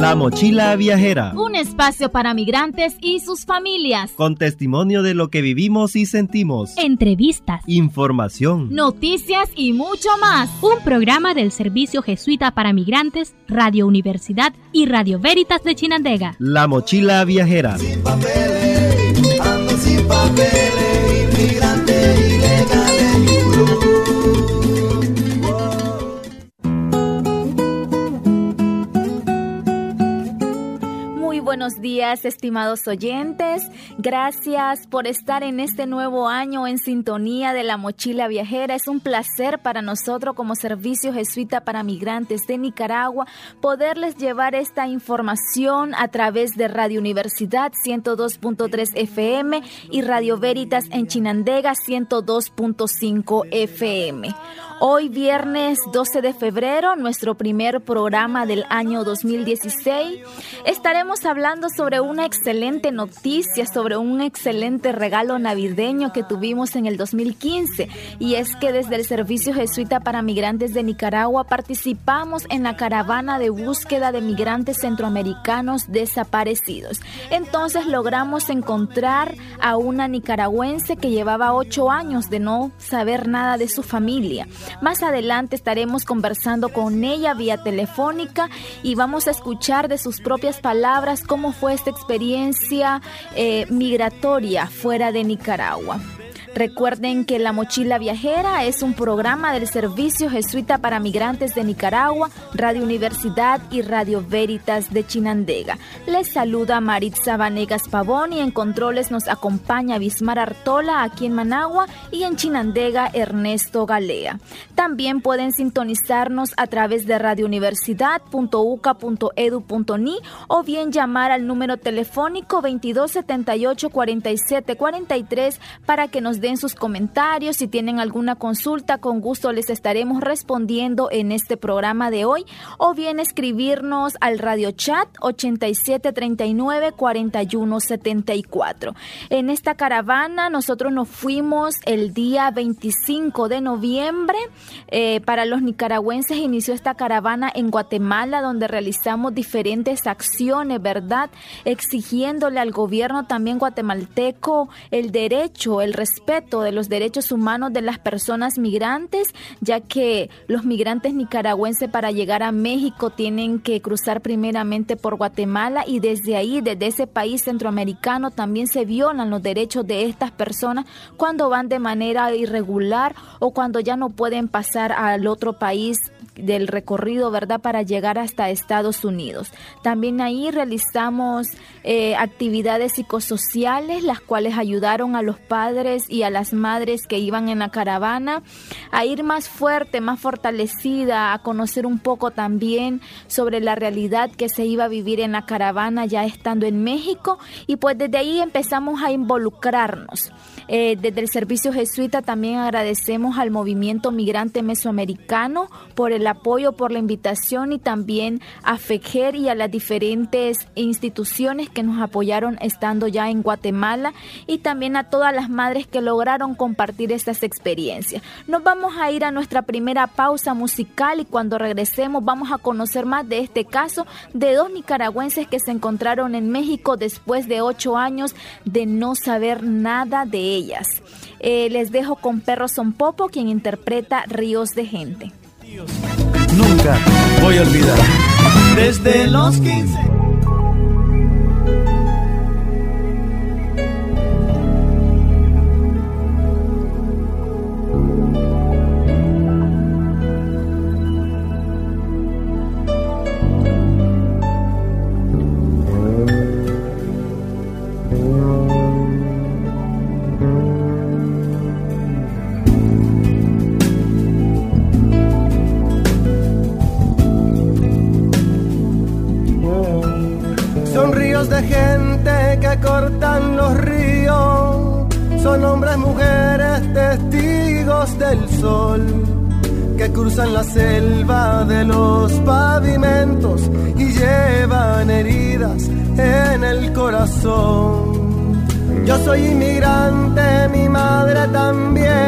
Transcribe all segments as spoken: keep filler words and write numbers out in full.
La Mochila Viajera. Un espacio para migrantes y sus familias. Con testimonio de lo que vivimos y sentimos. Entrevistas. Información. Noticias y mucho más. Un programa del Servicio Jesuita para Migrantes, Radio Universidad y Radio Veritas de Chinandega. La Mochila Viajera. Sin papeles, ando sin papeles, inmigrante ilegal en Yurú. Buenos días, estimados oyentes. Gracias por estar en este nuevo año en sintonía de La Mochila Viajera. Es un placer para nosotros como Servicio Jesuita para Migrantes de Nicaragua poderles llevar esta información a través de Radio Universidad ciento dos punto tres F M y Radio Veritas en Chinandega ciento dos punto cinco F M. Hoy, viernes doce de febrero, nuestro primer programa del año dos mil dieciséis, estaremos hablando sobre una excelente noticia, sobre un excelente regalo navideño que tuvimos en el dos mil quince, y es que desde el Servicio Jesuita para Migrantes de Nicaragua participamos en la caravana de búsqueda de migrantes centroamericanos desaparecidos. Entonces logramos encontrar a una nicaragüense que llevaba ocho años de no saber nada de su familia. Más adelante estaremos conversando con ella vía telefónica y vamos a escuchar de sus propias palabras cómo fue esta experiencia eh, migratoria fuera de Nicaragua. Recuerden que La Mochila Viajera es un programa del Servicio Jesuita para Migrantes de Nicaragua, Radio Universidad y Radio Veritas de Chinandega. Les saluda Maritza Vanegas Pavón y en controles nos acompaña Bismar Artola aquí en Managua y en Chinandega Ernesto Galea. También pueden sintonizarnos a través de radiouniversidad punto u c a punto e d u punto n i o bien llamar al número telefónico veintidós setenta y ocho cuarenta y siete cuarenta y tres para que nos den sus comentarios. Si tienen alguna consulta, con gusto les estaremos respondiendo en este programa de hoy, o bien escribirnos al radio chat ochenta y siete treinta y nueve cuarenta y uno setenta y cuatro. En esta caravana nosotros nos fuimos el día veinticinco de noviembre. Eh, para los nicaragüenses inició esta caravana en Guatemala, donde realizamos diferentes acciones, ¿verdad? Exigiéndole al gobierno también guatemalteco el derecho, el respeto de los derechos humanos de las personas migrantes, ya que los migrantes nicaragüenses para llegar a México tienen que cruzar primeramente por Guatemala, y desde ahí, desde ese país centroamericano, también se violan los derechos de estas personas cuando van de manera irregular o cuando ya no pueden pasar al otro país del recorrido, ¿verdad?, para llegar hasta Estados Unidos. También ahí realizamos eh, actividades psicosociales, las cuales ayudaron a los padres y a las madres que iban en la caravana a ir más fuerte, más fortalecida, a conocer un poco también sobre la realidad que se iba a vivir en la caravana ya estando en México, y pues desde ahí empezamos a involucrarnos. Eh, desde el Servicio Jesuita también agradecemos al Movimiento Migrante Mesoamericano por el apoyo, por la invitación, y también a FEGER y a las diferentes instituciones que nos apoyaron estando ya en Guatemala, y también a todas las madres que lograron compartir estas experiencias. Nos vamos a ir a nuestra primera pausa musical y cuando regresemos vamos a conocer más de este caso de dos nicaragüenses que se encontraron en México después de ocho años de no saber nada de ellas. Eh, les dejo con Perro Son Popo, quien interpreta Ríos de Gente. Nunca voy a olvidar. Desde los quince. De gente que cortan los ríos, son hombres, mujeres, testigos del sol, que cruzan la selva de los pavimentos y llevan heridas en el corazón. Yo soy inmigrante, mi madre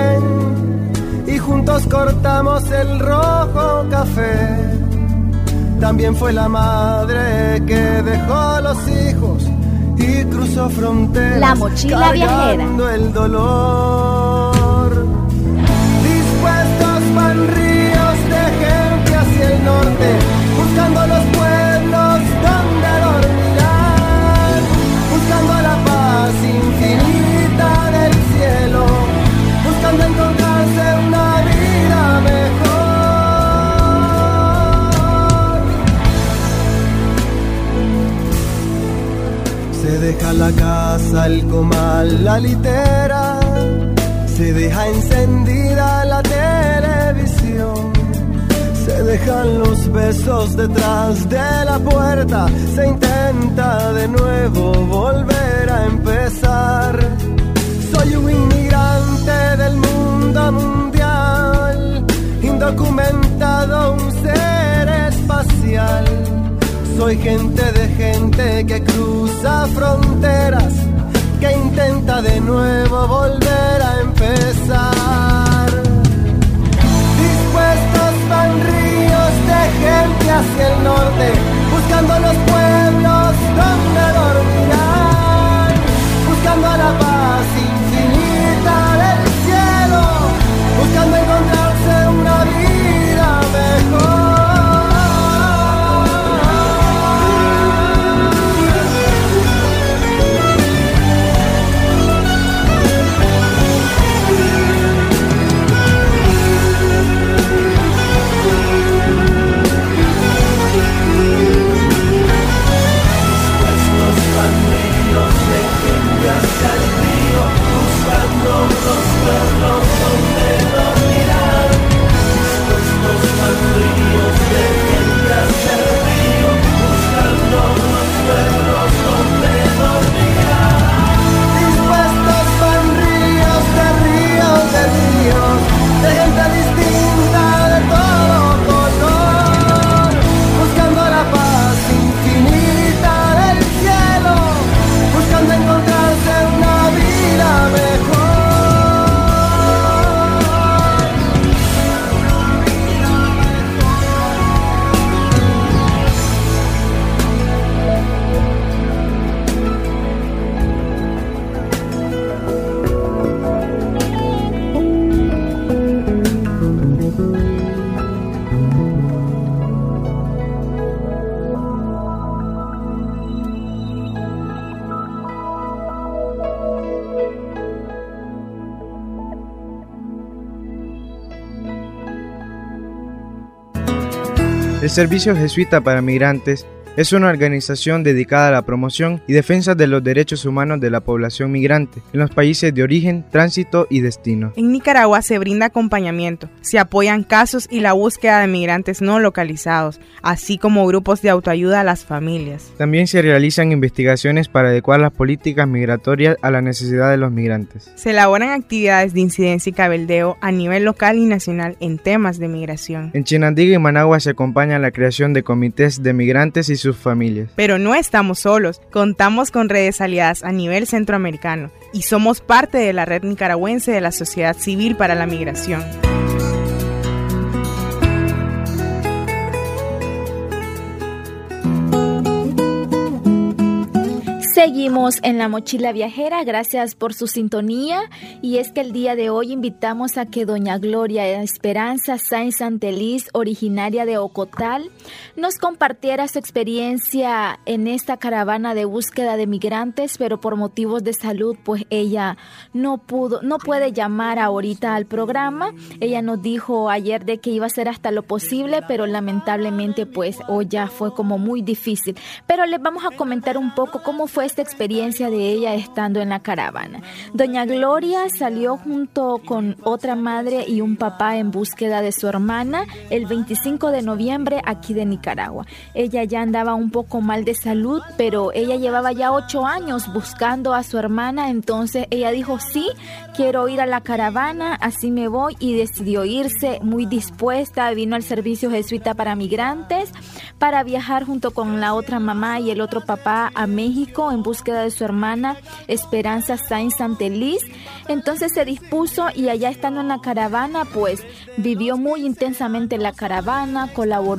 también, y juntos cortamos el rojo café también fue la madre que dejó los hijos y cruzó fronteras. La mochila viajera. El dolor. Dispuestos van ríos de gente hacia el norte, buscando los pueblos donde dormirán, buscando la paz infinita del cielo, buscando encontrarse una vida mejor. Se deja la casa, el comal, la litera, se deja encendida la televisión, se dejan los besos detrás de la puerta, se intenta de nuevo volver a empezar. Soy un inmigrante del mundo mundial, indocumentado, un ser espacial. Soy gente de gente que cruza fronteras, que intenta de nuevo volver a empezar. Dispuestos van ríos de gente hacia el norte, buscando los pueblos donde dormirán, buscando la paz infinita del cielo, buscando encontrarse una vida mejor. El Servicio Jesuita para Migrantes es una organización dedicada a la promoción y defensa de los derechos humanos de la población migrante en los países de origen, tránsito y destino. En Nicaragua se brinda acompañamiento, se apoyan casos y la búsqueda de migrantes no localizados, así como grupos de autoayuda a las familias. También se realizan investigaciones para adecuar las políticas migratorias a la necesidad de los migrantes. Se elaboran actividades de incidencia y cabeldeo a nivel local y nacional en temas de migración. En Chinandega y Managua se acompaña la creación de comités de migrantes y sus familias. Pero no estamos solos, contamos con redes aliadas a nivel centroamericano y somos parte de la red nicaragüense de la sociedad civil para la migración. Seguimos en La Mochila Viajera, gracias por su sintonía, y es que el día de hoy invitamos a que doña Gloria Esperanza Sáenz Santeliz, originaria de Ocotal, nos compartiera su experiencia en esta caravana de búsqueda de migrantes, pero por motivos de salud, pues ella no pudo, no puede llamar ahorita al programa. Ella nos dijo ayer de que iba a hacer hasta lo posible, pero lamentablemente pues hoy ya fue como muy difícil. Pero les vamos a comentar un poco cómo fue esta experiencia de ella estando en la caravana. Doña Gloria salió junto con otra madre y un papá en búsqueda de su hermana el veinticinco de noviembre aquí de Nicaragua. Ella ya andaba un poco mal de salud, pero ella llevaba ya ocho años buscando a su hermana, entonces ella dijo sí, quiero ir a la caravana, así me voy, y decidió irse muy dispuesta. Vino al Servicio Jesuita para Migrantes para viajar junto con la otra mamá y el otro papá a México en búsqueda de su hermana Esperanza Sáenz Santeliz. Entonces se dispuso y allá estando en la caravana pues vivió muy intensamente la caravana, colaboró muy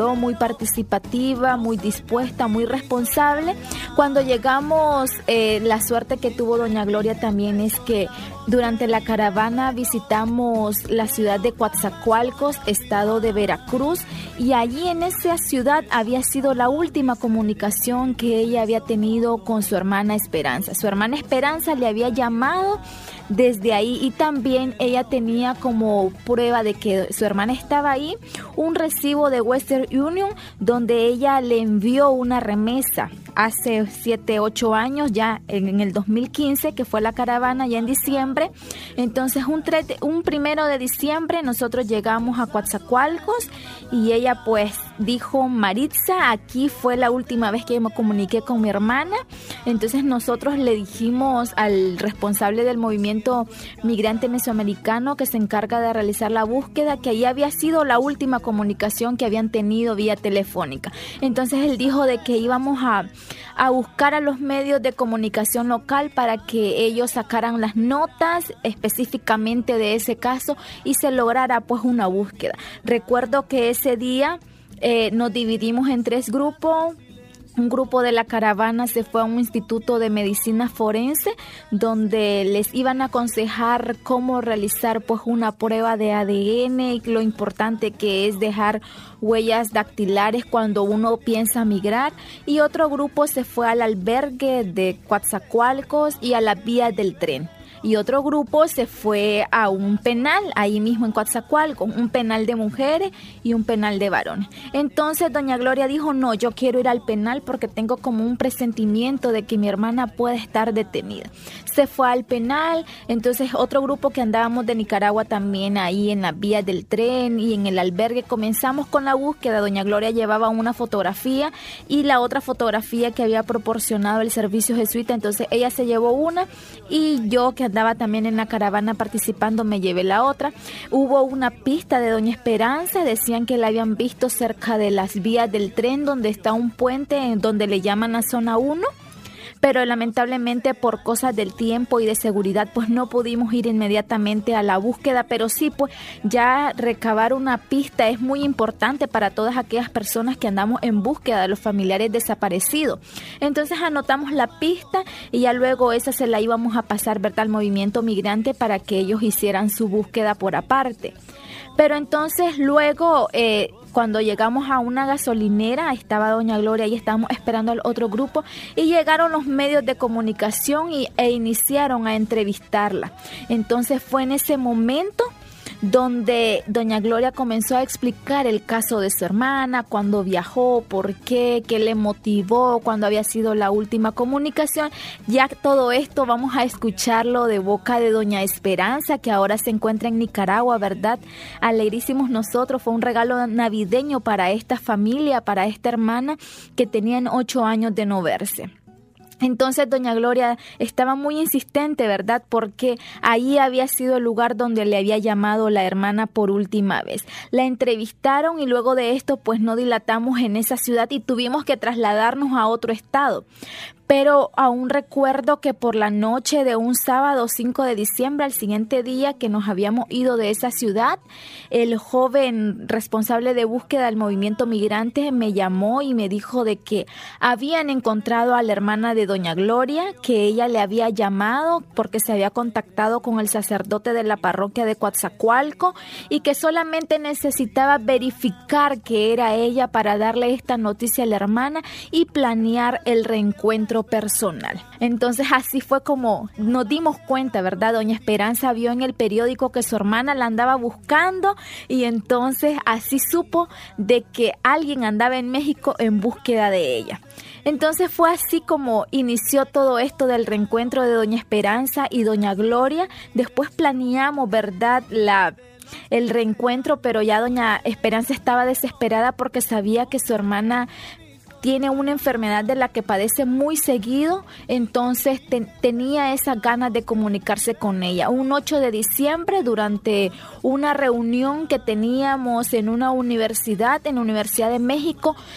participativa, muy dispuesta, muy responsable. Cuando llegamos, eh, la suerte que tuvo doña Gloria también es que durante la caravana visitamos la ciudad de Coatzacoalcos, estado de Veracruz, y allí en esa ciudad había sido la última comunicación que ella había tenido con su hermana Esperanza. Su hermana Esperanza le había llamado desde ahí, y también ella tenía como prueba de que su hermana estaba ahí un recibo de Western Union donde ella le envió una remesa hace siete, ocho años, ya en, en el dos mil quince, que fue la caravana ya en diciembre. Entonces un, tre- un primero de diciembre nosotros llegamos a Coatzacoalcos y ella pues dijo: Maritza, aquí fue la última vez que me comuniqué con mi hermana. Entonces nosotros le dijimos al responsable del movimiento migrante mesoamericano que se encarga de realizar la búsqueda que ahí había sido la última comunicación que habían tenido vía telefónica. Entonces él dijo de que íbamos a, a buscar a los medios de comunicación local para que ellos sacaran las notas específicamente de ese caso y se lograra pues una búsqueda. Recuerdo que ese día eh, nos dividimos en tres grupos. Un grupo de la caravana se fue a un instituto de medicina forense donde les iban a aconsejar cómo realizar pues una prueba de A D N y lo importante que es dejar huellas dactilares cuando uno piensa migrar. Y otro grupo se fue al albergue de Coatzacoalcos y a la vía del tren. Y otro grupo se fue a un penal, ahí mismo en Coatzacoalcos, un penal de mujeres y un penal de varones. Entonces doña Gloria dijo: no, yo quiero ir al penal porque tengo como un presentimiento de que mi hermana puede estar detenida. Se fue al penal. Entonces otro grupo que andábamos de Nicaragua también ahí en la vía del tren y en el albergue, comenzamos con la búsqueda. Doña Gloria llevaba una fotografía y la otra fotografía que había proporcionado el servicio jesuita, entonces ella se llevó una y yo, que andaba también en la caravana participando, me llevé la otra. Hubo una pista de doña Esperanza, decían que la habían visto cerca de las vías del tren donde está un puente en donde le llaman a zona uno, pero lamentablemente por cosas del tiempo y de seguridad pues no pudimos ir inmediatamente a la búsqueda, pero sí pues ya recabar una pista es muy importante para todas aquellas personas que andamos en búsqueda de los familiares desaparecidos. Entonces anotamos la pista y ya luego esa se la íbamos a pasar, ¿verdad?, al movimiento migrante para que ellos hicieran su búsqueda por aparte. Pero entonces luego eh, cuando llegamos a una gasolinera, estaba doña Gloria y estábamos esperando al otro grupo y llegaron los medios de comunicación y, e iniciaron a entrevistarla. Entonces fue en ese momento donde doña Gloria comenzó a explicar el caso de su hermana, cuándo viajó, por qué, qué le motivó, cuándo había sido la última comunicación. Ya todo esto vamos a escucharlo de boca de doña Esperanza, que ahora se encuentra en Nicaragua, ¿verdad? Alegrísimos nosotros, fue un regalo navideño para esta familia, para esta hermana que tenían ocho años de no verse. Entonces doña Gloria estaba muy insistente, ¿verdad?, porque ahí había sido el lugar donde le había llamado la hermana por última vez. La entrevistaron y luego de esto pues no dilatamos en esa ciudad y tuvimos que trasladarnos a otro estado. Pero aún recuerdo que por la noche de un sábado cinco de diciembre, al siguiente día que nos habíamos ido de esa ciudad, el joven responsable de búsqueda del movimiento migrante me llamó y me dijo de que habían encontrado a la hermana de doña Gloria, que ella le había llamado porque se había contactado con el sacerdote de la parroquia de Coatzacoalcos y que solamente necesitaba verificar que era ella para darle esta noticia a la hermana y planear el reencuentro personal. Entonces así fue como nos dimos cuenta, ¿verdad? Doña Esperanza vio en el periódico que su hermana la andaba buscando y entonces así supo de que alguien andaba en México en búsqueda de ella. Entonces fue así como inició todo esto del reencuentro de doña Esperanza y doña Gloria. Después planeamos, ¿verdad?, la el reencuentro, pero ya doña Esperanza estaba desesperada porque sabía que su hermana tiene una enfermedad de la que padece muy seguido, entonces te, tenía esas ganas de comunicarse con ella. Un ocho de diciembre, durante una reunión que teníamos en una universidad, en la Universidad de México,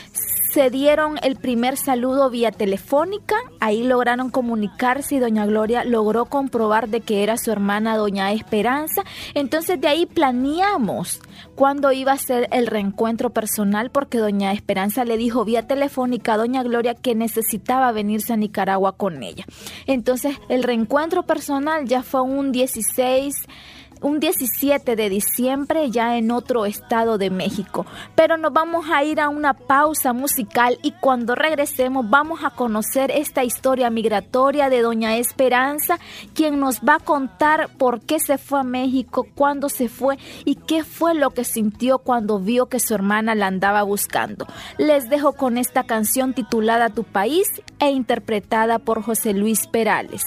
se dieron el primer saludo vía telefónica, ahí lograron comunicarse y doña Gloria logró comprobar de que era su hermana doña Esperanza. Entonces de ahí planeamos cuándo iba a ser el reencuentro personal, porque doña Esperanza le dijo vía telefónica a doña Gloria que necesitaba venirse a Nicaragua con ella. Entonces el reencuentro personal ya fue un dieciséis un diecisiete de diciembre, ya en otro estado de México. Pero nos vamos a ir a una pausa musical y cuando regresemos vamos a conocer esta historia migratoria de doña Esperanza, quien nos va a contar por qué se fue a México, cuándo se fue y qué fue lo que sintió cuando vio que su hermana la andaba buscando. Les dejo con esta canción titulada Tu País e interpretada por José Luis Perales.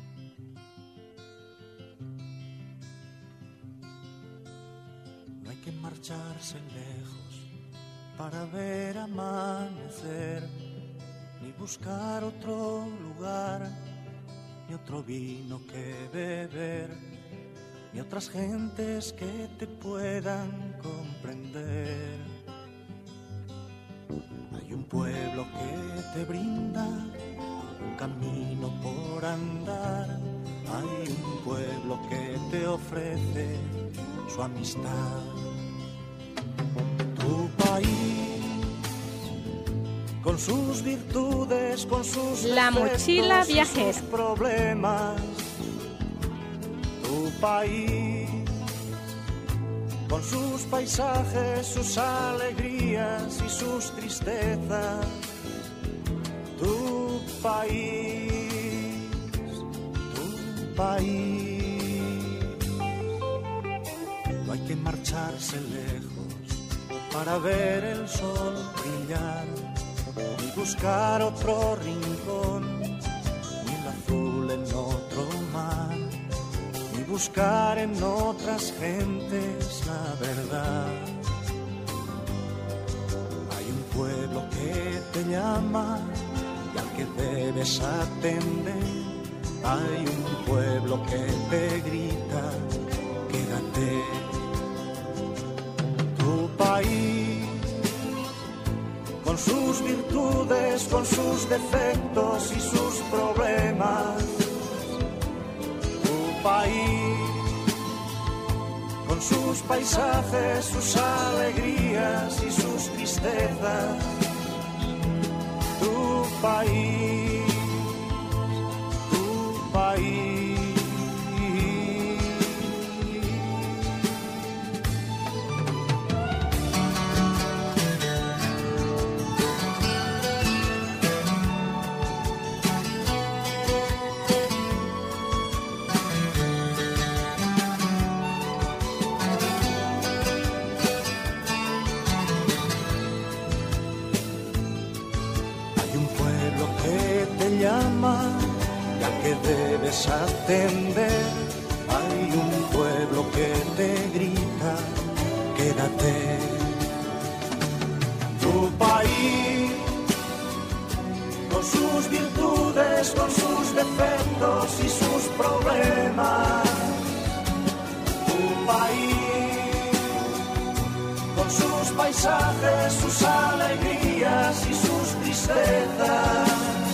Marcharse lejos para ver amanecer, ni buscar otro lugar, ni otro vino que beber, ni otras gentes que te puedan comprender. Hay un pueblo que te brinda un camino por andar, hay un pueblo que te ofrece su amistad. Tu país, con sus virtudes, con sus La mochila viajera. Sus problemas. Tu país, con sus paisajes, sus alegrías y sus tristezas. Tu país, tu país. No hay que marcharse lejos para ver el sol brillar, ni buscar otro rincón, ni el azul en otro mar, ni buscar en otras gentes la verdad. Hay un pueblo que te llama y al que debes atender, hay un pueblo que te grita, quédate. Tu país, con sus virtudes, con sus defectos y sus problemas. Tu país, con sus paisajes, sus alegrías y sus tristezas. Tu país, tu país. Y al que debes atender, hay un pueblo que te grita, quédate. Tu país, con sus virtudes, con sus defectos y sus problemas. Tu país, con sus paisajes, sus alegrías y sus tristezas.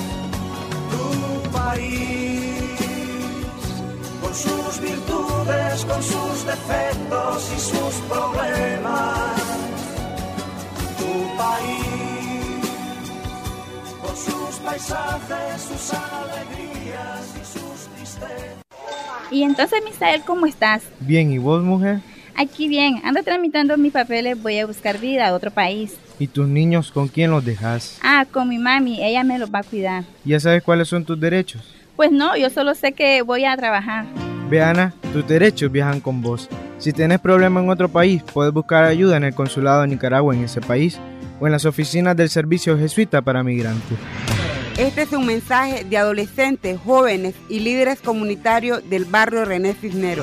País, con sus virtudes, con sus defectos y sus problemas. Tu país, con sus paisajes, sus alegrías y sus tristezas. Y entonces, Misael, ¿cómo estás? Bien, ¿y vos, mujer? Aquí bien, ando tramitando mis papeles, voy a buscar vida a otro país. ¿Y tus niños con quién los dejas? Ah, con mi mami, ella me los va a cuidar. ¿Ya sabes cuáles son tus derechos? Pues no, yo solo sé que voy a trabajar. Ve, Ana, tus derechos viajan con vos. Si tienes problemas en otro país, puedes buscar ayuda en el consulado de Nicaragua en ese país o en las oficinas del Servicio Jesuita para Migrantes. Este es un mensaje de adolescentes, jóvenes y líderes comunitarios del barrio René Cisnero.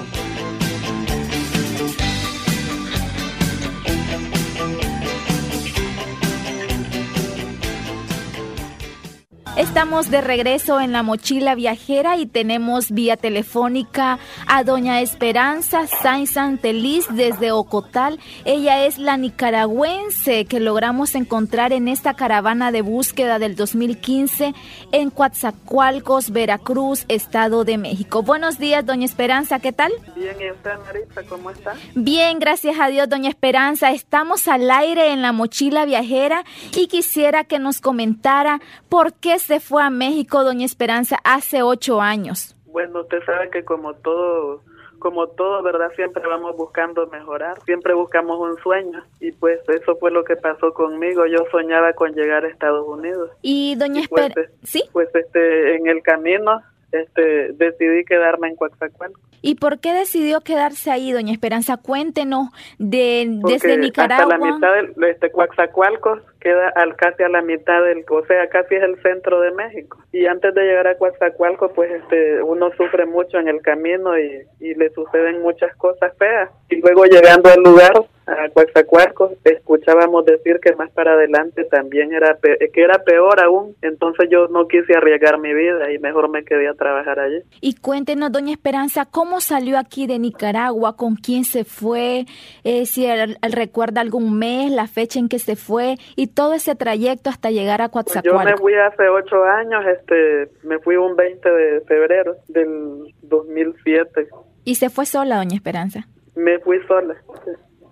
Estamos de regreso en la mochila viajera y tenemos vía telefónica a doña Esperanza Sainz Santeliz desde Ocotal. Ella es la nicaragüense que logramos encontrar en esta caravana de búsqueda del dos mil quince en Coatzacoalcos, Veracruz, Estado de México. Buenos días, doña Esperanza, ¿qué tal? Bien, ¿y usted, Marisa, cómo está? Bien, gracias a Dios, doña Esperanza. Estamos al aire en la mochila viajera y quisiera que nos comentara por qué se fue a México, doña Esperanza, hace ocho años. Bueno, usted sabe que como todo, como todo, ¿verdad? Siempre vamos buscando mejorar, siempre buscamos un sueño y pues eso fue lo que pasó conmigo. Yo soñaba con llegar a Estados Unidos. Y doña Esperanza, pues, ¿sí? Pues este, en el camino este, decidí quedarme en Coatzacoalcos. ¿Y por qué decidió quedarse ahí, doña Esperanza? Cuéntenos de, desde Nicaragua. Hasta la mitad del este, Coatzacoalcos queda al, casi a la mitad del, o sea, casi es el centro de México. Y antes de llegar a Coatzacoalcos, pues este, uno sufre mucho en el camino y, y le suceden muchas cosas feas. Y luego llegando al lugar, a Coatzacoalcos, escuchábamos decir que más para adelante también era pe que era peor aún. Entonces yo no quise arriesgar mi vida y mejor me quedé a trabajar allí. Y cuéntenos, doña Esperanza, ¿cómo salió aquí de Nicaragua? ¿Con quién se fue? Eh, si él, él recuerda algún mes, la fecha en que se fue y todo ese trayecto hasta llegar a Coatzacoalcos. Yo me fui hace ocho años, este, me fui un veinte de febrero del dos mil siete. ¿Y se fue sola, doña Esperanza? Me fui sola. Sí.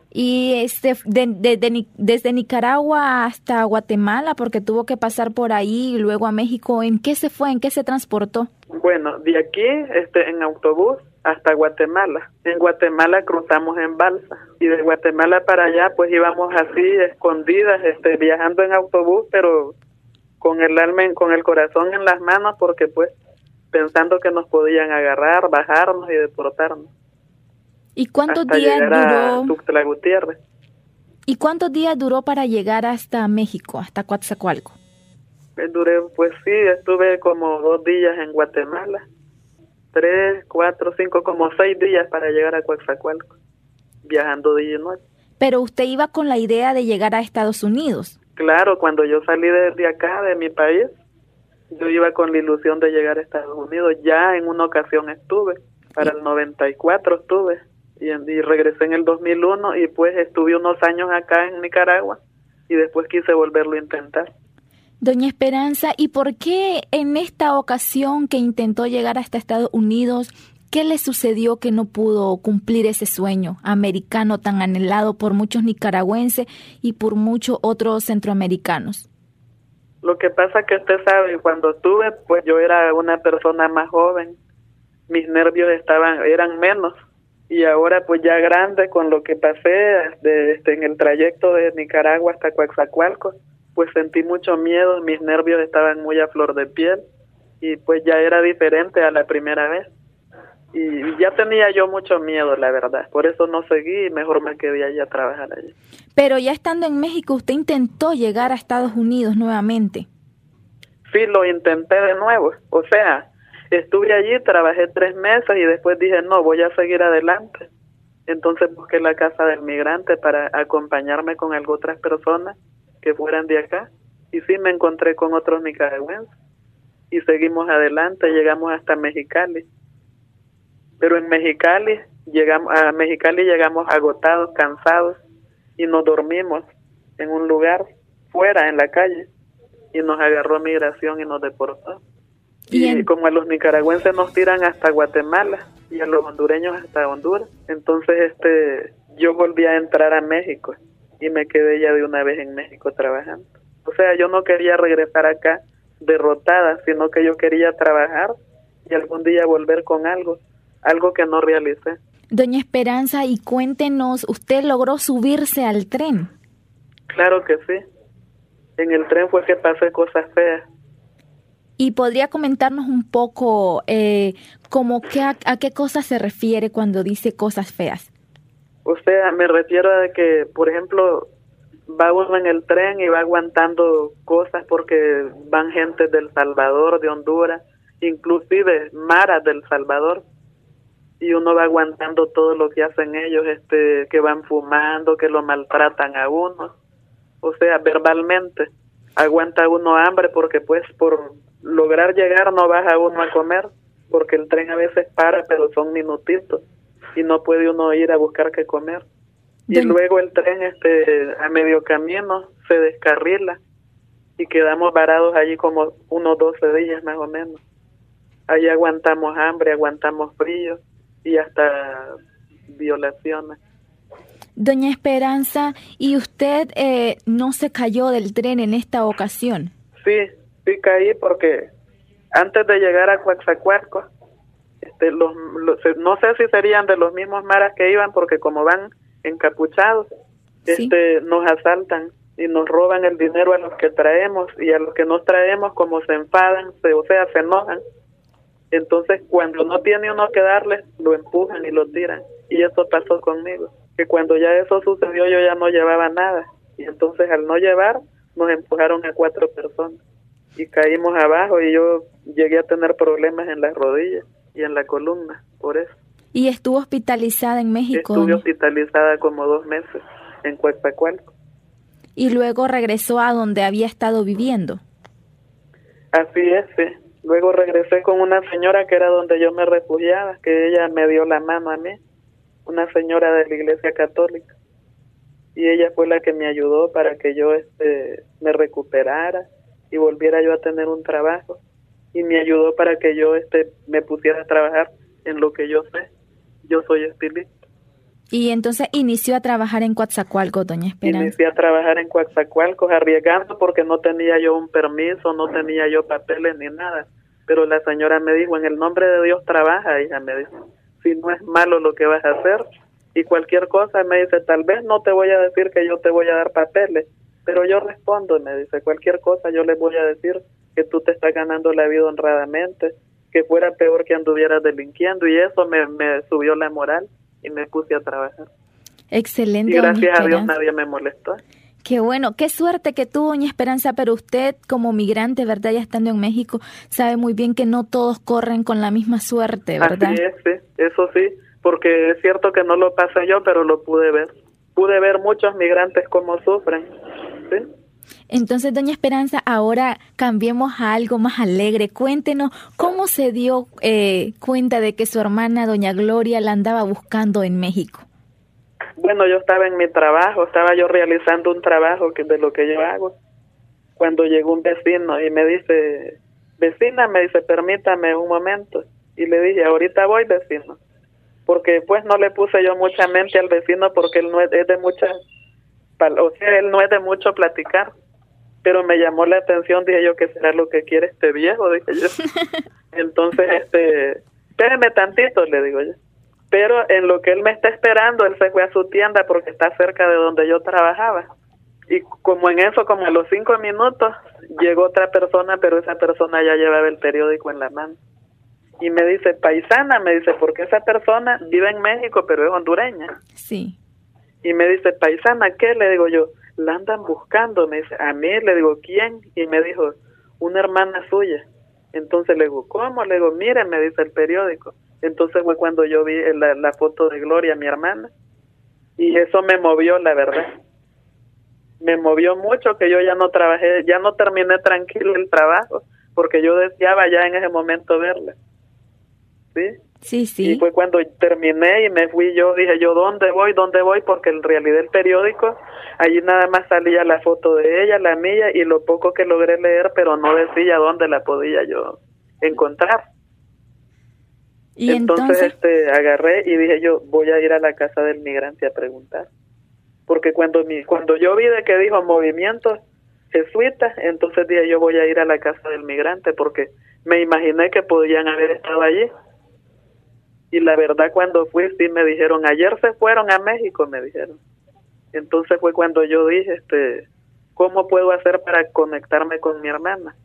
Y este de, de, de, desde Nicaragua hasta Guatemala, porque tuvo que pasar por ahí y luego a México, ¿en qué se fue? ¿En qué se transportó? Bueno, de aquí este, en autobús hasta Guatemala. En Guatemala cruzamos en balsa y de Guatemala para allá pues íbamos así escondidas, este, viajando en autobús, pero con el alma, en, con el corazón en las manos, porque pues pensando que nos podían agarrar, bajarnos y deportarnos. ¿Y cuántos hasta días duró? Tuxtla Gutiérrez. ¿Y cuántos días duró para llegar hasta México, hasta Coatzacoalcos? Duré, pues sí, estuve como dos días en Guatemala, tres, cuatro, cinco, como seis días para llegar a Coatzacoalcos, viajando día y noche. Pero usted iba con la idea de llegar a Estados Unidos. Claro, cuando yo salí de, de acá, de mi país, yo iba con la ilusión de llegar a Estados Unidos. Ya en una ocasión estuve, para el noventa y cuatro estuve. Y, y regresé en el dos mil uno y pues estuve unos años acá en Nicaragua y después quise volverlo a intentar. Doña Esperanza, ¿y por qué en esta ocasión que intentó llegar hasta Estados Unidos, qué le sucedió que no pudo cumplir ese sueño americano tan anhelado por muchos nicaragüenses y por muchos otros centroamericanos? Lo que pasa que usted sabe, cuando estuve, pues yo era una persona más joven, mis nervios estaban eran menos. Y ahora pues ya grande, con lo que pasé de, este, en el trayecto de Nicaragua hasta Coatzacoalcos, pues sentí mucho miedo, mis nervios estaban muy a flor de piel y pues ya era diferente a la primera vez. Y, y ya tenía yo mucho miedo, la verdad, por eso no seguí y mejor me quedé allí a trabajar allí. Pero ya estando en México, ¿usted intentó llegar a Estados Unidos nuevamente? Sí, lo intenté de nuevo, o sea... Estuve allí, trabajé tres meses y después dije, no, voy a seguir adelante. Entonces busqué la casa del migrante para acompañarme con algo otras personas que fueran de acá. Y sí, me encontré con otros nicaragüenses. Y seguimos adelante, llegamos hasta Mexicali. Pero en Mexicali, llegamos a Mexicali llegamos agotados, cansados, y nos dormimos en un lugar, fuera, en la calle. Y nos agarró migración y nos deportó. Bien. Y como a los nicaragüenses nos tiran hasta Guatemala y a los hondureños hasta Honduras, entonces este yo volví a entrar a México y me quedé ya de una vez en México trabajando. O sea, yo no quería regresar acá derrotada, sino que yo quería trabajar y algún día volver con algo, algo que no realicé. Doña Esperanza, y cuéntenos, ¿usted logró subirse al tren? Claro que sí. En el tren fue que pasé cosas feas. ¿Y podría comentarnos un poco eh, como que a, a qué cosas se refiere cuando dice cosas feas? O sea, me refiero a que, por ejemplo, va uno en el tren y va aguantando cosas porque van gente del Salvador, de Honduras, inclusive maras del Salvador, y uno va aguantando todo lo que hacen ellos, este, que van fumando, que lo maltratan a uno, o sea, verbalmente. aguanta uno hambre porque pues por lograr llegar no baja uno a comer, porque el tren a veces para, pero son minutitos y no puede uno ir a buscar qué comer. Y Doña... luego el tren este a medio camino se descarrila y quedamos varados allí como unos doce días más o menos. Allí aguantamos hambre, aguantamos frío y hasta violaciones. Doña Esperanza, ¿y usted eh, no se cayó del tren en esta ocasión? Sí, sí caí porque antes de llegar a Coatzacoalcos, este, los, los, no sé si serían de los mismos maras que iban, porque como van encapuchados, ¿sí? este, nos asaltan y nos roban el dinero a los que traemos, y a los que no traemos, como se enfadan, se, o sea, se enojan. Entonces, cuando no tiene uno que darles, lo empujan y lo tiran. Y eso pasó conmigo, que cuando ya eso sucedió, yo ya no llevaba nada. Y entonces, al no llevar, nos empujaron a cuatro personas. Y caímos abajo, y yo llegué a tener problemas en las rodillas y en la columna, por eso. ¿Y estuvo hospitalizada en México? Estuve hospitalizada como dos meses en Coatzacoalcos. ¿Y luego regresó a donde había estado viviendo? Así es, sí. Luego regresé con una señora que era donde yo me refugiaba, que ella me dio la mano a mí, una señora de la Iglesia Católica. Y ella fue la que me ayudó para que yo este, me recuperara y volviera yo a tener un trabajo. Y me ayudó para que yo este, me pusiera a trabajar en lo que yo sé. Yo soy estilista. Y entonces inició a trabajar en Coatzacoalcos, doña Esperanza. Inicié a trabajar en Coatzacoalcos, arriesgando porque no tenía yo un permiso, no tenía yo papeles ni nada. Pero la señora me dijo, en el nombre de Dios trabaja, hija, me dijo. Si no es malo lo que vas a hacer, y cualquier cosa, me dice, tal vez no te voy a decir que yo te voy a dar papeles, pero yo respondo, me dice, cualquier cosa yo le voy a decir que tú te estás ganando la vida honradamente, que fuera peor que anduvieras delinquiendo, y eso me, me subió la moral y me puse a trabajar. Excelente. Y gracias a Dios nadie me molestó. Qué bueno, qué suerte que tuvo, doña Esperanza, pero usted como migrante, ¿verdad? Ya estando en México, sabe muy bien que no todos corren con la misma suerte, ¿verdad? Así es, sí, eso sí, porque es cierto que no lo pasé yo, pero lo pude ver. Pude ver muchos migrantes cómo sufren, ¿sí? Entonces, doña Esperanza, ahora cambiemos a algo más alegre. Cuéntenos cómo se dio eh, cuenta de que su hermana, doña Gloria, la andaba buscando en México. Bueno, yo estaba en mi trabajo, estaba yo realizando un trabajo que de lo que yo hago, cuando llegó un vecino y me dice, vecina, me dice, permítame un momento. Y le dije, ahorita voy, vecino. Porque pues no le puse yo mucha mente al vecino, porque él no es, es de mucha... O sea, él no es de mucho platicar, pero me llamó la atención, dije yo, ¿qué será lo que quiere este viejo? Dije yo. Entonces, este, espéreme tantito, le digo yo. Pero en lo que él me está esperando, él se fue a su tienda porque está cerca de donde yo trabajaba. Y como en eso, como a los cinco minutos, llegó otra persona, pero esa persona ya llevaba el periódico en la mano. Y me dice, paisana, me dice, porque esa persona vive en México, pero es hondureña. Sí. Y me dice, paisana, ¿qué? Le digo yo, la andan buscando. Me dice, a mí, le digo, ¿quién? Y me dijo, una hermana suya. Entonces le digo, ¿cómo? Le digo, mire, me dice el periódico. Entonces fue cuando yo vi la, la foto de Gloria, mi hermana. Y eso me movió, la verdad. Me movió mucho que yo ya no trabajé, ya no terminé tranquilo el trabajo, porque yo deseaba ya en ese momento verla. ¿Sí? Sí, sí. Y fue cuando terminé y me fui yo, dije yo, ¿dónde voy? ¿Dónde voy? Porque en realidad el periódico, allí nada más salía la foto de ella, la mía, y lo poco que logré leer, pero no decía dónde la podía yo encontrar. ¿Y entonces, entonces? este agarré y dije yo, voy a ir a la casa del migrante a preguntar. Porque cuando mi cuando yo vi de que dijo movimiento jesuita, entonces dije yo, voy a ir a la casa del migrante, porque me imaginé que podían haber estado allí. Y la verdad, cuando fui, sí me dijeron, ayer se fueron a México, me dijeron. Entonces fue cuando yo dije, este, ¿cómo puedo hacer para conectarme con mi hermana?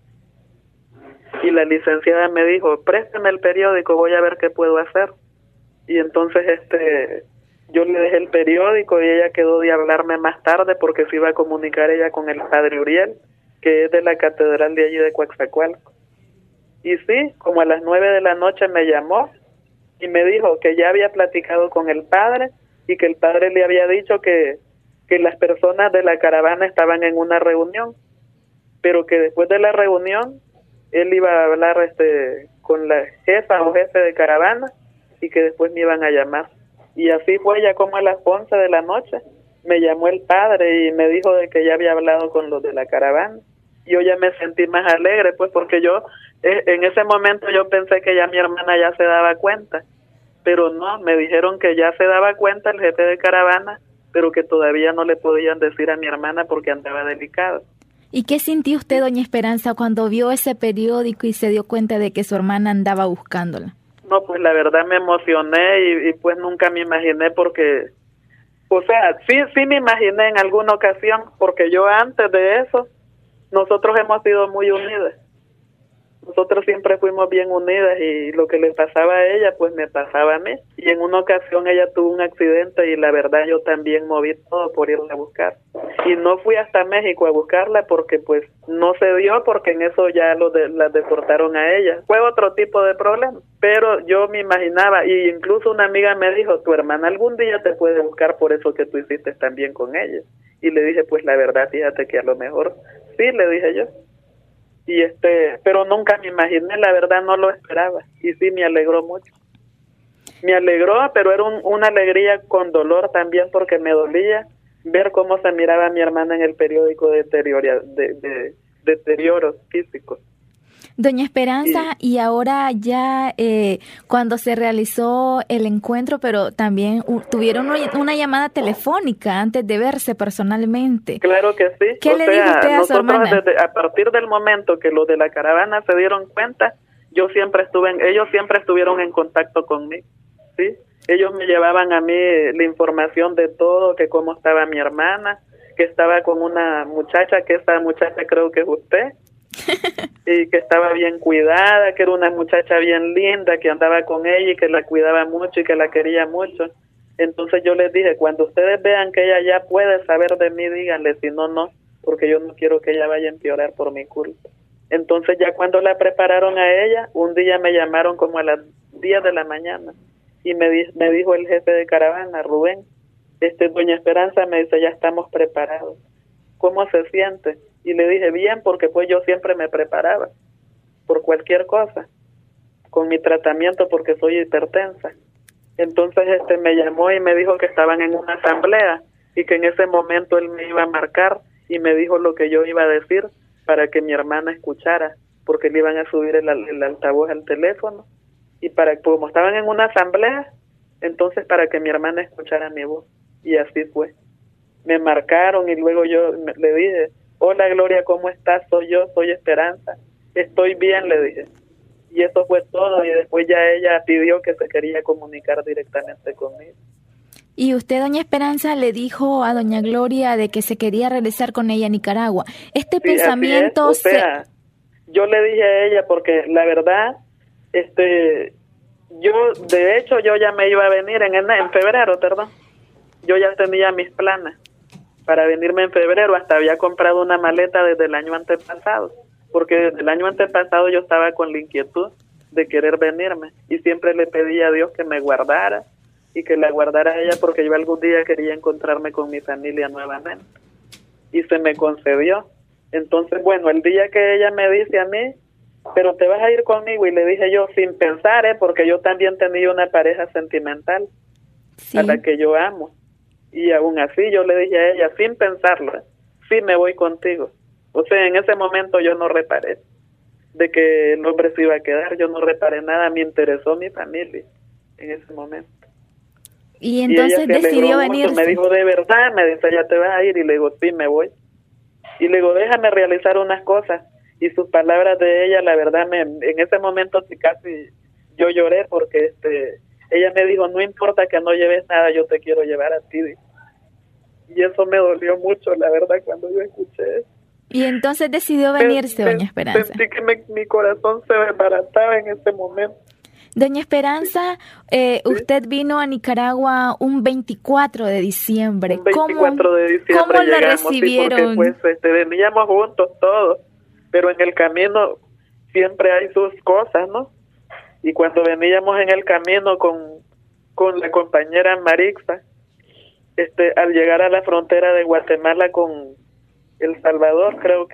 Y la licenciada me dijo, préstame el periódico, voy a ver qué puedo hacer. Y entonces este, yo le dejé el periódico y ella quedó de hablarme más tarde porque se iba a comunicar ella con el padre Uriel, que es de la catedral de allí de Coatzacoalcos. Y sí, como a las nueve de la noche me llamó y me dijo que ya había platicado con el padre y que el padre le había dicho que, que las personas de la caravana estaban en una reunión pero que después de la reunión él iba a hablar este con la jefa o jefe de caravana y que después me iban a llamar. Y así fue, ya como a las once de la noche me llamó el padre y me dijo de que ya había hablado con los de la caravana. Yo ya me sentí más alegre, pues porque yo eh, en ese momento yo pensé que ya mi hermana ya se daba cuenta, pero no, me dijeron que ya se daba cuenta el jefe de caravana, pero que todavía no le podían decir a mi hermana porque andaba delicada. ¿Y qué sintió usted, doña Esperanza, cuando vio ese periódico y se dio cuenta de que su hermana andaba buscándola? No, pues la verdad me emocioné y, y pues nunca me imaginé porque, o sea, sí, sí me imaginé en alguna ocasión, porque yo antes de eso, nosotros hemos sido muy unidas. Nosotros siempre fuimos bien unidas y lo que le pasaba a ella, pues me pasaba a mí. Y en una ocasión ella tuvo un accidente y la verdad yo también moví todo por irla a buscar. Y no fui hasta México a buscarla porque pues no se dio, porque en eso ya lo de, la deportaron a ella. Fue otro tipo de problema. Pero yo me imaginaba, y incluso una amiga me dijo, tu hermana algún día te puede buscar por eso que tú hiciste también con ella. Y le dije, pues la verdad, fíjate que a lo mejor sí, le dije yo. Y este, pero nunca me imaginé, la verdad no lo esperaba. Y sí me alegró mucho. Me alegró, pero era un, una alegría con dolor también, porque me dolía ver cómo se miraba a mi hermana en el periódico de deterioro, de, de, deterioros físicos. Doña Esperanza, y, y ahora ya eh, cuando se realizó el encuentro, pero también uh, tuvieron una llamada telefónica antes de verse personalmente. Claro que sí. ¿Qué o le sea, dijo usted a su hermana? Desde, a partir del momento que los de la caravana se dieron cuenta, yo siempre estuve, en, ellos siempre estuvieron en contacto conmigo, ¿sí? Ellos me llevaban a mí la información de todo, que cómo estaba mi hermana, que estaba con una muchacha, que esa muchacha creo que es usted, y que estaba bien cuidada, que era una muchacha bien linda, que andaba con ella y que la cuidaba mucho y que la quería mucho. Entonces yo les dije, cuando ustedes vean que ella ya puede saber de mí, díganle, si no, no, porque yo no quiero que ella vaya a empeorar por mi culpa. Entonces ya cuando la prepararon a ella, un día me llamaron como a las diez de la mañana y me, di me dijo el jefe de caravana, Rubén, este doña Esperanza me dice, ya estamos preparados. ¿Cómo se siente? Y le dije, bien, porque pues yo siempre me preparaba por cualquier cosa, con mi tratamiento porque soy hipertensa. Entonces este me llamó y me dijo que estaban en una asamblea y que en ese momento él me iba a marcar y me dijo lo que yo iba a decir para que mi hermana escuchara, porque le iban a subir el, el altavoz al teléfono y para como estaban en una asamblea, entonces para que mi hermana escuchara mi voz. Y así fue. Me marcaron y luego yo me, le dije, hola Gloria, ¿cómo estás? Soy yo, soy Esperanza. Estoy bien, le dije. Y eso fue todo, y después ya ella pidió que se quería comunicar directamente conmigo. Y usted, doña Esperanza, le dijo a doña Gloria de que se quería regresar con ella a Nicaragua. Este sí, pensamiento... O sea, se... yo le dije a ella porque la verdad, este, yo, de hecho, yo ya me iba a venir en, en febrero, perdón. Yo ya tenía mis planes para venirme en febrero, hasta había comprado una maleta desde el año antepasado, porque desde el año antepasado yo estaba con la inquietud de querer venirme y siempre le pedí a Dios que me guardara y que la guardara a ella porque yo algún día quería encontrarme con mi familia nuevamente y se me concedió. Entonces, bueno, el día que ella me dice a mí, pero te vas a ir conmigo, y le dije yo sin pensar, ¿eh? Porque yo también tenía una pareja sentimental, sí, a la que yo amo. Y aún así yo le dije a ella, sin pensarlo, sí me voy contigo. O sea, en ese momento yo no reparé de que el hombre se iba a quedar, yo no reparé nada, me interesó mi familia en ese momento. Y entonces y decidió venir. Me dijo, de verdad, me dice, ya te vas a ir, y le digo, sí, me voy. Y le digo, déjame realizar unas cosas. Y sus palabras de ella, la verdad, me, en ese momento sí casi yo lloré porque este... ella me dijo, no importa que no lleves nada, yo te quiero llevar a ti. Y eso me dolió mucho, la verdad, cuando yo escuché eso. Y entonces decidió venirse, doña Esperanza. Sentí que me, mi corazón se desbarataba en ese momento. Doña Esperanza, eh, ¿sí? Usted vino a Nicaragua un veinticuatro de diciembre. Un veinticuatro de diciembre ¿Cómo la llegamos, recibieron? Sí, porque pues este, veníamos juntos todos, pero en el camino siempre hay sus cosas, ¿no? Y cuando veníamos en el camino con, con la compañera Marixa, este, al llegar a la frontera de Guatemala con El Salvador, creo que,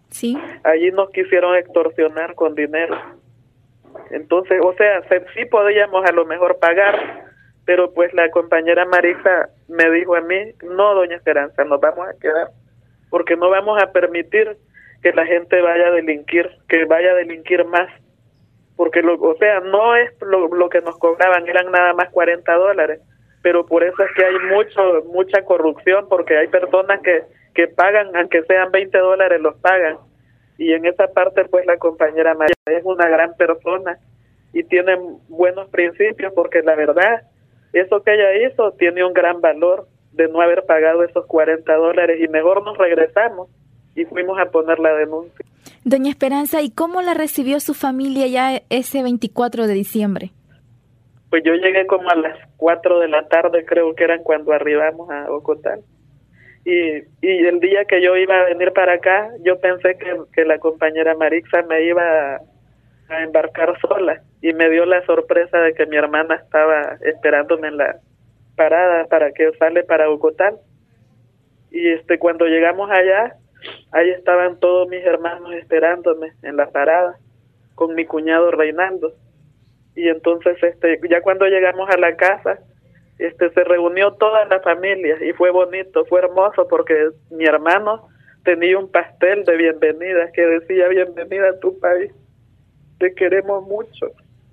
Sí. Allí nos quisieron extorsionar con dinero. Entonces, o sea, se, sí podíamos a lo mejor pagar, pero pues la compañera Marisa me dijo a mí, no, doña Esperanza, nos vamos a quedar, porque no vamos a permitir que la gente vaya a delinquir, que vaya a delinquir más, porque, lo, o sea, no es lo, lo que nos cobraban, eran nada más cuarenta dólares, pero por eso es que hay mucho mucha corrupción, porque hay personas que, que pagan, aunque sean veinte dólares, los pagan, y en esa parte, pues, la compañera María es una gran persona y tiene buenos principios, porque la verdad, eso que ella hizo tiene un gran valor de no haber pagado esos cuarenta dólares, y mejor nos regresamos y fuimos a poner la denuncia. Doña Esperanza, ¿y cómo la recibió su familia ya ese veinticuatro de diciembre? Pues yo llegué como a las cuatro de la tarde, creo que eran cuando arribamos a Ocotal. Y, y el día que yo iba a venir para acá, yo pensé que, que la compañera Marixa me iba a, a embarcar sola, y me dio la sorpresa de que mi hermana estaba esperándome en la parada para que sale para Ocotal. Y este cuando llegamos allá, ahí estaban todos mis hermanos esperándome en la parada, con mi cuñado Reinaldo. Y entonces este ya cuando llegamos a la casa, este se reunió toda la familia y fue bonito, fue hermoso, porque mi hermano tenía un pastel de bienvenida que decía: bienvenida a tu país, te queremos mucho.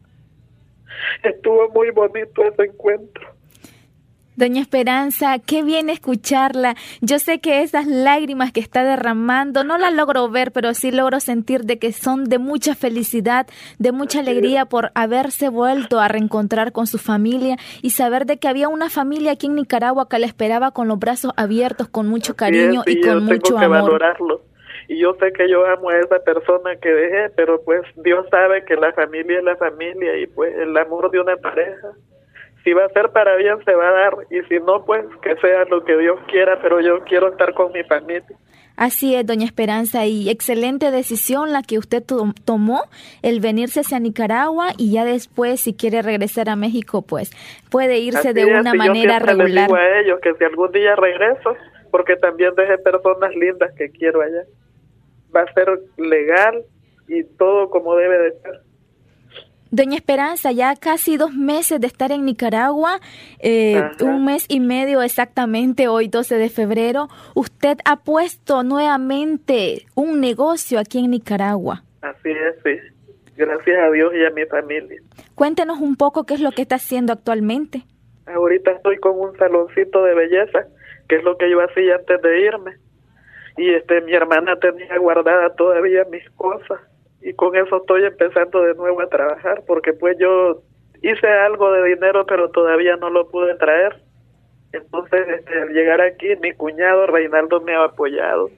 Estuvo muy bonito ese encuentro. Doña Esperanza, qué bien escucharla. Yo sé que esas lágrimas que está derramando, no las logro ver, pero sí logro sentir de que son de mucha felicidad, de mucha alegría por haberse vuelto a reencontrar con su familia y saber de que había una familia aquí en Nicaragua que la esperaba con los brazos abiertos, con mucho cariño sí, y con mucho tengo que amor. Valorarlo. Y yo sé que yo amo a esa persona que dejé, pero pues Dios sabe que la familia es la familia, y pues el amor de una pareja, si va a ser para bien, se va a dar, y si no, pues que sea lo que Dios quiera, pero yo quiero estar con mi familia. Así es, doña Esperanza, y excelente decisión la que usted to- tomó, el venirse hacia Nicaragua, y ya después, si quiere regresar a México, pues puede irse Así de es, una y manera yo siempre regular. les digo a ellos que si algún día regreso, porque también dejé personas lindas que quiero allá, va a ser legal y todo como debe de ser. Doña Esperanza, ya casi dos meses de estar en Nicaragua, eh, un mes y medio exactamente, hoy doce de febrero, usted ha puesto nuevamente un negocio aquí en Nicaragua. Así es, sí. Gracias a Dios y a mi familia. Cuéntenos un poco qué es lo que está haciendo actualmente. Ahorita estoy con un saloncito de belleza, que es lo que yo hacía antes de irme. Y este mi hermana tenía guardada todavía mis cosas, y con eso estoy empezando de nuevo a trabajar, porque pues yo hice algo de dinero, pero todavía no lo pude traer. Entonces, este, al llegar aquí, mi cuñado Reinaldo me ha apoyado,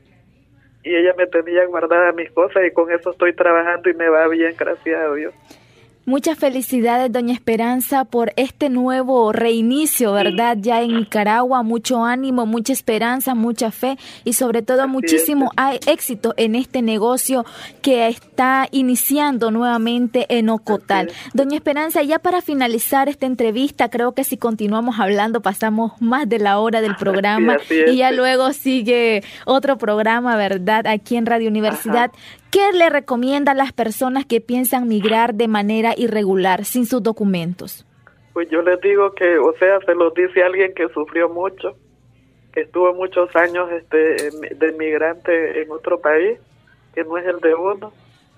y ella me tenía guardada mis cosas, y con eso estoy trabajando y me va bien, gracias a Dios. Muchas felicidades, doña Esperanza, por este nuevo reinicio, ¿verdad? Ya en Nicaragua, mucho ánimo, mucha esperanza, mucha fe y sobre todo Así muchísimo hay éxito en este negocio que está iniciando nuevamente en Ocotal. Doña Esperanza, ya para finalizar esta entrevista, creo que si continuamos hablando pasamos más de la hora del programa, sí, es, y ya sí. luego sigue otro programa, ¿verdad? Aquí en Radio Universidad. Ajá. ¿Qué le recomienda a las personas que piensan migrar de manera irregular, sin sus documentos? Pues yo les digo que, o sea, se los dice alguien que sufrió mucho, que estuvo muchos años este de migrante en otro país, que no es el de uno,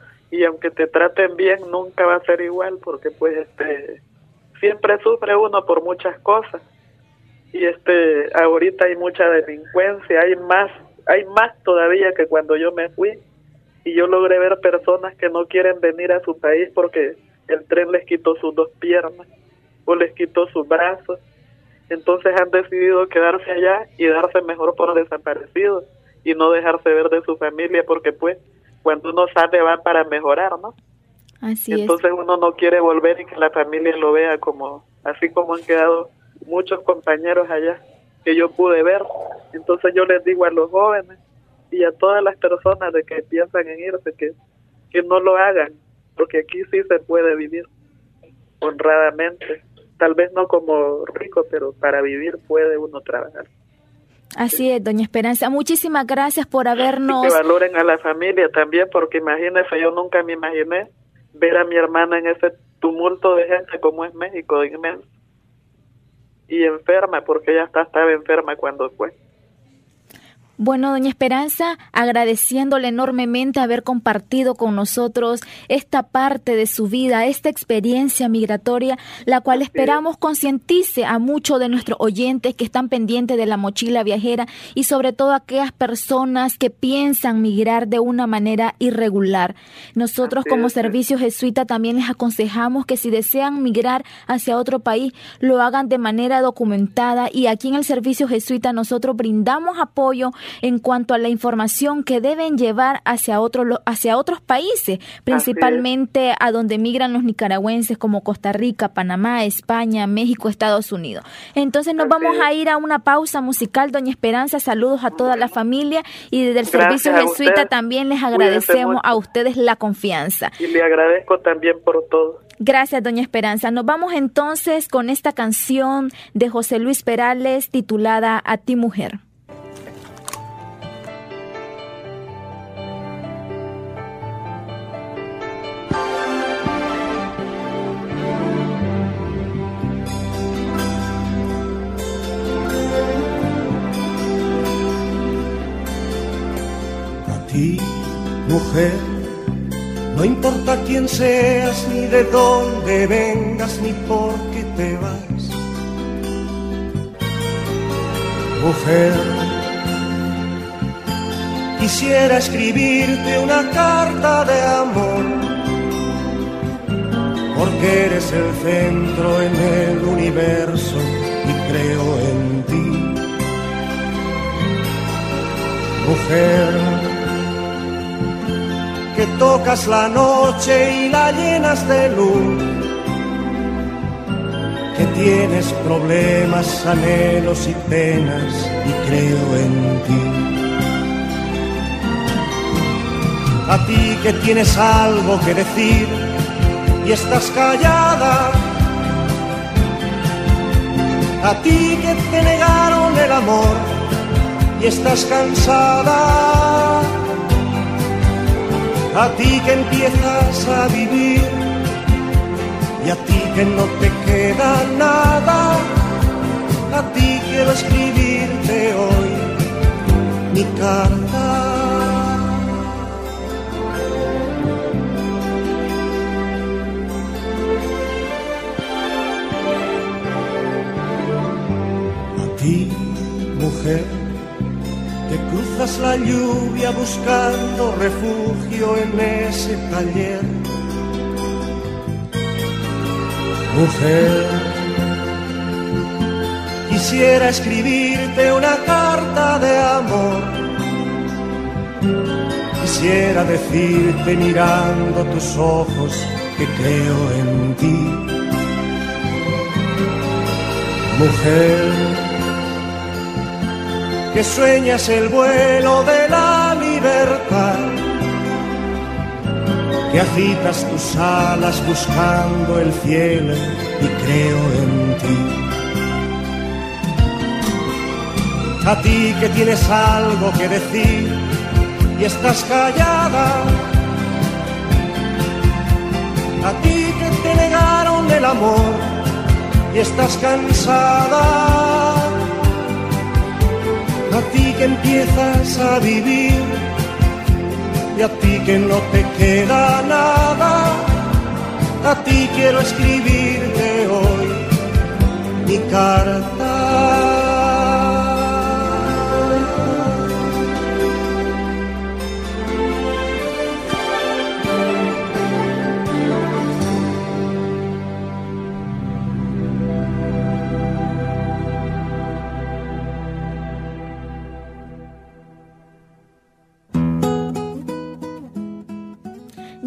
y aunque te traten bien, nunca va a ser igual, porque pues este siempre sufre uno por muchas cosas, y este ahorita hay mucha delincuencia, hay más, hay más todavía que cuando yo me fui. Y yo logré ver personas que no quieren venir a su país porque el tren les quitó sus dos piernas o les quitó sus brazos. Entonces han decidido quedarse allá y darse mejor por desaparecidos y no dejarse ver de su familia, porque pues cuando uno sale va para mejorar, ¿no? Así Entonces es. uno no quiere volver y que la familia lo vea como así como han quedado muchos compañeros allá que yo pude ver. Entonces yo les digo a los jóvenes y a todas las personas de que piensan en irse, que, que no lo hagan, porque aquí sí se puede vivir honradamente, tal vez no como rico, pero para vivir puede uno trabajar. Así es, doña Esperanza. Muchísimas gracias por habernos... Y que valoren a la familia también, porque imagínese, yo nunca me imaginé ver a mi hermana en ese tumulto de gente como es México, inmenso. Y enferma, porque ella hasta estaba enferma cuando fue. Bueno, doña Esperanza, agradeciéndole enormemente haber compartido con nosotros esta parte de su vida, esta experiencia migratoria, la cual esperamos concientice a muchos de nuestros oyentes que están pendientes de la mochila viajera y sobre todo a aquellas personas que piensan migrar de una manera irregular. Nosotros como Servicio Jesuita también les aconsejamos que si desean migrar hacia otro país, lo hagan de manera documentada, y aquí en el Servicio Jesuita nosotros brindamos apoyo en cuanto a la información que deben llevar hacia, otro, hacia otros países, principalmente a donde migran los nicaragüenses como Costa Rica, Panamá, España, México, Estados Unidos. Entonces nos vamos a ir a una pausa musical, doña Esperanza. Saludos a toda la familia, y desde el Servicio Jesuita también les agradecemos a ustedes la confianza. Y le agradezco también por todo. Gracias, doña Esperanza. Nos vamos entonces con esta canción de José Luis Perales titulada A ti, mujer. Mujer, no importa quién seas, ni de dónde vengas, ni por qué te vas. Mujer, quisiera escribirte una carta de amor, porque eres el centro en el universo y creo en ti. Mujer, que tocas la noche y la llenas de luz, que tienes problemas, anhelos y penas y creo en ti. A ti que tienes algo que decir y estás callada, a ti que te negaron el amor y estás cansada, a ti que empiezas a vivir y a ti que no te queda nada, a ti quiero escribirte hoy mi carta. A ti, mujer, que cruzas la lluvia buscando refugio en ese taller. Mujer, quisiera escribirte una carta de amor, quisiera decirte mirando tus ojos que creo en ti. Mujer, que sueñas el vuelo de la libertad, que agitas tus alas buscando el cielo y creo en ti. A ti que tienes algo que decir y estás callada, a ti que te negaron el amor y estás cansada, a ti que empiezas a vivir y a ti que no te queda nada, a ti quiero escribirte hoy mi carta.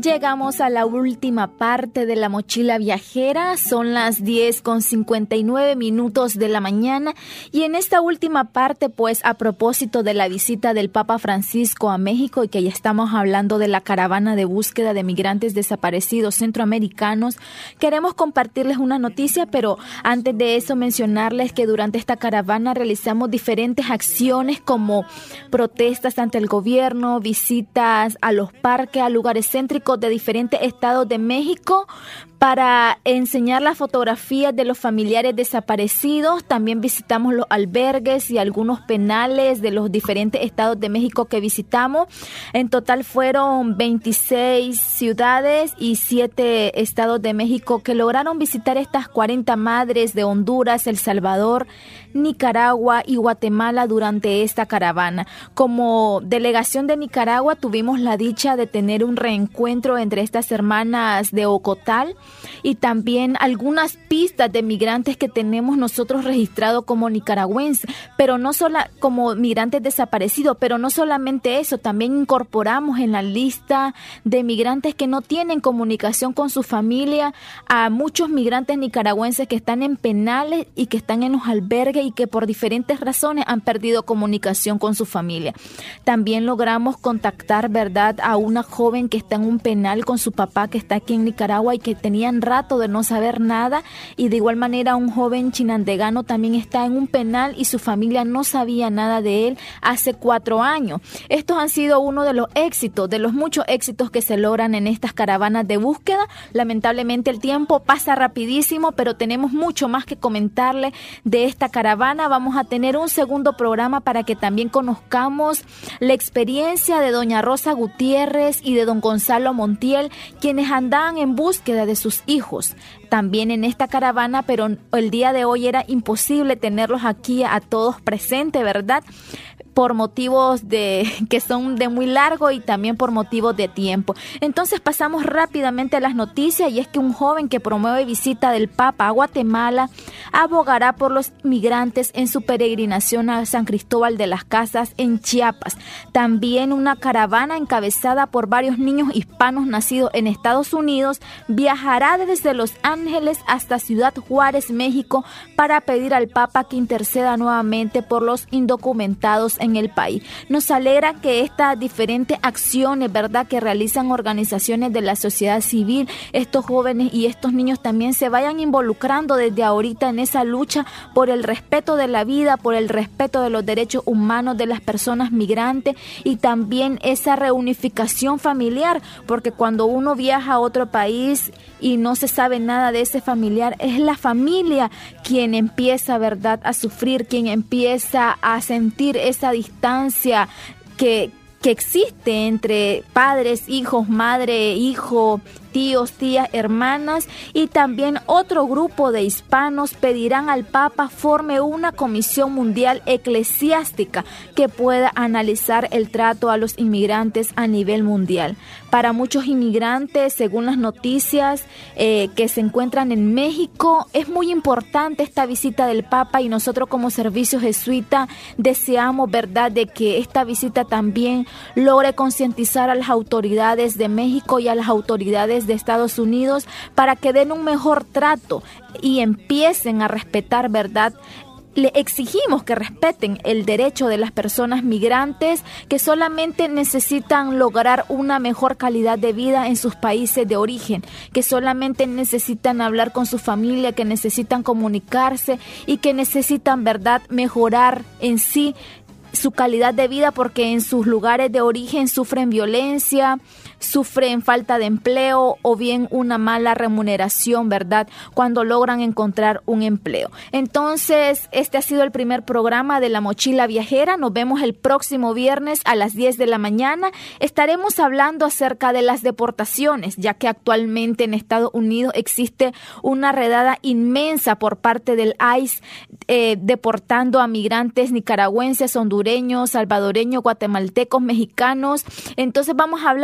Llegamos a la última parte de la mochila viajera, son las diez con cincuenta y nueve minutos de la mañana y en esta última parte, pues a propósito de la visita del Papa Francisco a México y que ya estamos hablando de la caravana de búsqueda de migrantes desaparecidos centroamericanos, queremos compartirles una noticia, pero antes de eso mencionarles que durante esta caravana realizamos diferentes acciones como protestas ante el gobierno, visitas a los parques, a lugares céntricos de diferentes estados de México para enseñar las fotografías de los familiares desaparecidos. También visitamos los albergues y algunos penales de los diferentes estados de México que visitamos. En total fueron veintiséis ciudades y siete estados de México que lograron visitar estas cuarenta madres de Honduras, El Salvador, Nicaragua y Guatemala durante esta caravana. Como delegación de Nicaragua tuvimos la dicha de tener un reencuentro entre estas hermanas de Ocotal y también algunas pistas de migrantes que tenemos nosotros registrados como nicaragüenses, pero no solo como migrantes desaparecidos, pero no solamente eso, también incorporamos en la lista de migrantes que no tienen comunicación con su familia a muchos migrantes nicaragüenses que están en penales y que están en los albergues y que por diferentes razones han perdido comunicación con su familia. También logramos contactar, ¿verdad?, a una joven que está en un penal con su papá que está aquí en Nicaragua y que tenían rato de no saber nada, y de igual manera un joven chinandegano también está en un penal y su familia no sabía nada de él hace cuatro años. Estos han sido uno de los éxitos, de los muchos éxitos que se logran en estas caravanas de búsqueda. Lamentablemente el tiempo pasa rapidísimo, pero tenemos mucho más que comentarle de esta caravana. Vamos a tener un segundo programa para que también conozcamos la experiencia de doña Rosa Gutiérrez y de don Gonzalo Montiel, quienes andaban en búsqueda de sus hijos también en esta caravana, pero el día de hoy era imposible tenerlos aquí a todos presentes, ¿verdad?, por motivos de que son de muy largo y también por motivos de tiempo. Entonces pasamos rápidamente a las noticias, y es que un joven que promueve visita del Papa a Guatemala abogará por los migrantes en su peregrinación a San Cristóbal de las Casas en Chiapas. También una caravana encabezada por varios niños hispanos nacidos en Estados Unidos viajará desde Los Ángeles hasta Ciudad Juárez, México, para pedir al Papa que interceda nuevamente por los indocumentados en el país. Nos alegra que estas diferentes acciones, ¿verdad?, que realizan organizaciones de la sociedad civil, estos jóvenes y estos niños también se vayan involucrando desde ahorita en esa lucha por el respeto de la vida, por el respeto de los derechos humanos de las personas migrantes y también esa reunificación familiar, porque cuando uno viaja a otro país y no se sabe nada de ese familiar, es la familia quien empieza, ¿verdad?, a sufrir, quien empieza a sentir esa distancia que, que existe entre padres, hijos, madre, hijo, tíos, tías, hermanas, y también otro grupo de hispanos pedirán al Papa forme una comisión mundial eclesiástica que pueda analizar el trato a los inmigrantes a nivel mundial. Para muchos inmigrantes, según las noticias eh, que se encuentran en México, es muy importante esta visita del Papa, y nosotros como Servicio Jesuita deseamos, ¿verdad?, de que esta visita también logre concientizar a las autoridades de México y a las autoridades de Estados Unidos para que den un mejor trato y empiecen a respetar, ¿verdad? Le exigimos que respeten el derecho de las personas migrantes que solamente necesitan lograr una mejor calidad de vida en sus países de origen, que solamente necesitan hablar con su familia, que necesitan comunicarse y que necesitan, ¿verdad?, mejorar en sí su calidad de vida, porque en sus lugares de origen sufren violencia, sufren falta de empleo o bien una mala remuneración, ¿verdad?, cuando logran encontrar un empleo. Entonces, este ha sido el primer programa de La Mochila Viajera. Nos vemos el próximo viernes a las diez de la mañana. Estaremos hablando acerca de las deportaciones, ya que actualmente en Estados Unidos existe una redada inmensa por parte del I C E, eh, deportando a migrantes nicaragüenses, hondureños, salvadoreños, guatemaltecos, mexicanos. Entonces vamos a hablar acerca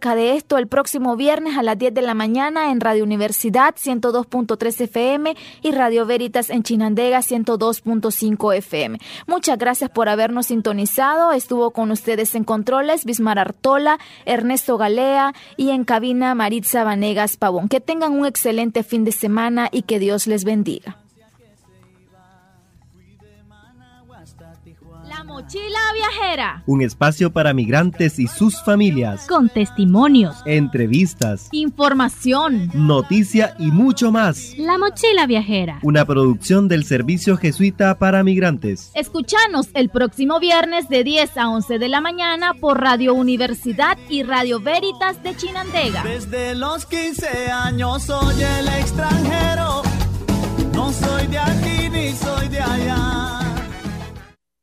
acerca de esto el próximo viernes a las diez de la mañana en Radio Universidad ciento dos punto tres F M y Radio Veritas en Chinandega ciento dos punto cinco F M. Muchas gracias por habernos sintonizado. Estuvo con ustedes en controles Bismar Artola, Ernesto Galea y en cabina Maritza Vanegas Pavón. Que tengan un excelente fin de semana y que Dios les bendiga. La Mochila Viajera. Un espacio para migrantes y sus familias. Con testimonios, entrevistas, información, noticia y mucho más. La Mochila Viajera. Una producción del Servicio Jesuita para Migrantes. Escúchanos el próximo viernes de diez a once de la mañana por Radio Universidad y Radio Veritas de Chinandega. Desde los quince años soy el extranjero. No soy de aquí ni soy de allá.